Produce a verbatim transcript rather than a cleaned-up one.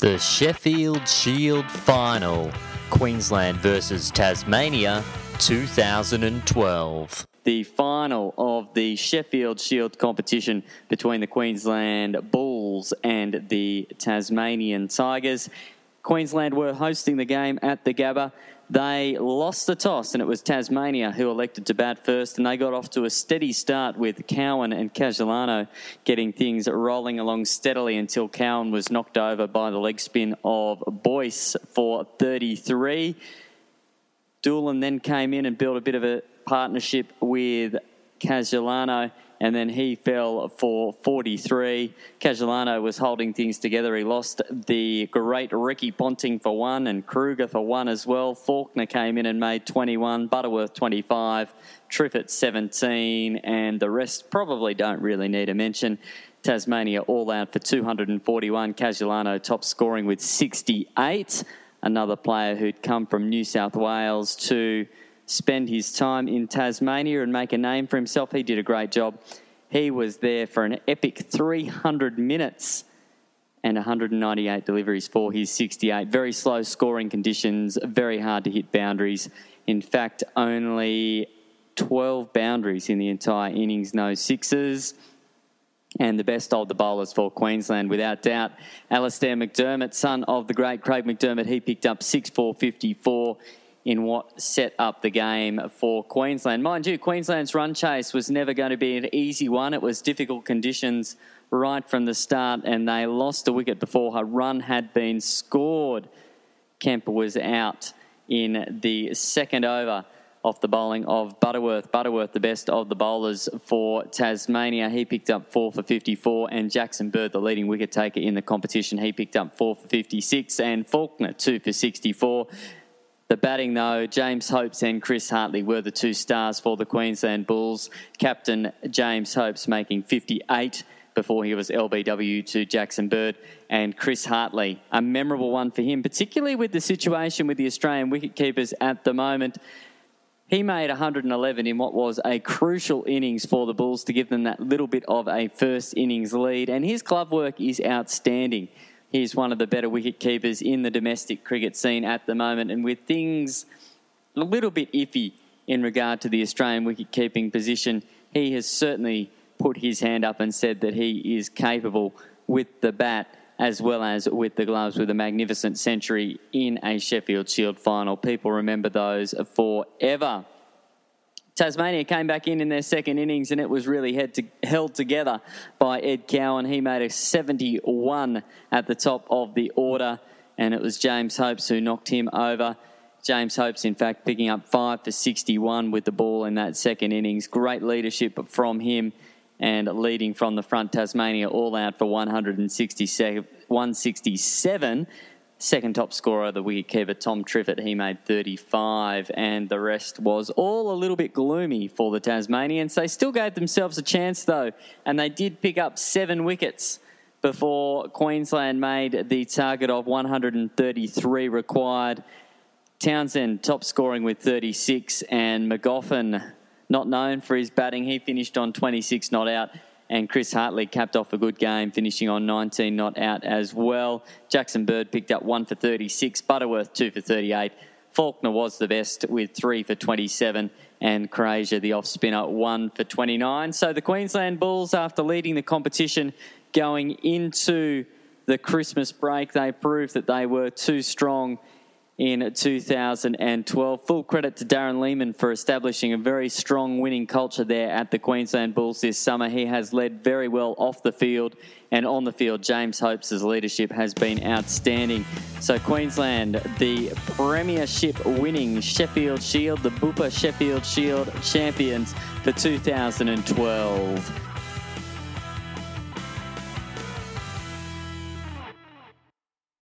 The Sheffield Shield Final, Queensland versus Tasmania, two thousand twelve. The final of the Sheffield Shield competition between the Queensland Bulls and the Tasmanian Tigers. Queensland were hosting the game at the Gabba. They lost the toss, and it was Tasmania who elected to bat first, and they got off to a steady start with Cowan and Castellano getting things rolling along steadily until Cowan was knocked over by the leg spin of Boyce for thirty-three. Doolan then came in and built a bit of a partnership with Castellano, and then he fell for forty-three. Castellano was holding things together. He lost the great Ricky Ponting for one and Kruger for one as well. Faulkner came in and made twenty-one, Butterworth twenty-five, Triffett seventeen, and the rest probably don't really need a mention. Tasmania all out for two hundred forty-one. Castellano top scoring with sixty-eight. Another player who'd come from New South Wales to spend his time in Tasmania and make a name for himself. He did a great job. He was there for an epic three hundred minutes and one hundred ninety-eight deliveries for his sixty-eight. Very slow scoring conditions, very hard to hit boundaries. In fact, only twelve boundaries in the entire innings, no sixes. And the best of the bowlers for Queensland, without doubt, Alastair McDermott, son of the great Craig McDermott. He picked up six four fifty-four in what set up the game for Queensland. Mind you, Queensland's run chase was never going to be an easy one. It was difficult conditions right from the start, and they lost a wicket before her run had been scored. Kemp was out in the second over off the bowling of Butterworth. Butterworth, the best of the bowlers for Tasmania. He picked up four for fifty-four, and Jackson Bird, the leading wicket taker in the competition, he picked up four for fifty-six, and Faulkner two for sixty-four. The batting, though, James Hopes and Chris Hartley were the two stars for the Queensland Bulls. Captain James Hopes making fifty-eight before he was L B W to Jackson Bird. And Chris Hartley, a memorable one for him, particularly with the situation with the Australian wicketkeepers at the moment. He made one hundred eleven in what was a crucial innings for the Bulls to give them that little bit of a first innings lead. And his glove work is outstanding. He's one of the better wicket keepers in the domestic cricket scene at the moment. And with things a little bit iffy in regard to the Australian wicket-keeping position, he has certainly put his hand up and said that he is capable with the bat as well as with the gloves, with a magnificent century in a Sheffield Shield final. People remember those forever. Tasmania came back in in their second innings, and it was really head to, held together by Ed Cowan. He made a seventy-one at the top of the order, and it was James Hopes who knocked him over. James Hopes, in fact, picking up five for sixty-one with the ball in that second innings. Great leadership from him, and leading from the front, Tasmania all out for one hundred sixty-seven. Second top scorer, the wicketkeeper Tom Triffett, he made thirty-five, and the rest was all a little bit gloomy for the Tasmanians. They still gave themselves a chance, though, and they did pick up seven wickets before Queensland made the target of one hundred thirty-three required. Townsend top scoring with thirty-six, and McGoffin, not known for his batting, he finished on twenty-six not out. And Chris Hartley capped off a good game, finishing on nineteen not out as well. Jackson Bird picked up one for thirty-six, Butterworth two for thirty-eight. Faulkner was the best with three for twenty-seven, and Croatia, the off-spinner, one for twenty-nine. So the Queensland Bulls, after leading the competition going into the Christmas break, they proved that they were too strong in two thousand twelve. Full credit to Darren Lehman for establishing a very strong winning culture there at the Queensland Bulls this summer. He has led very well off the field, and on the field, James Hopes' leadership has been outstanding. So Queensland, the premiership winning Sheffield Shield, the Bupa Sheffield Shield champions for two thousand twelve.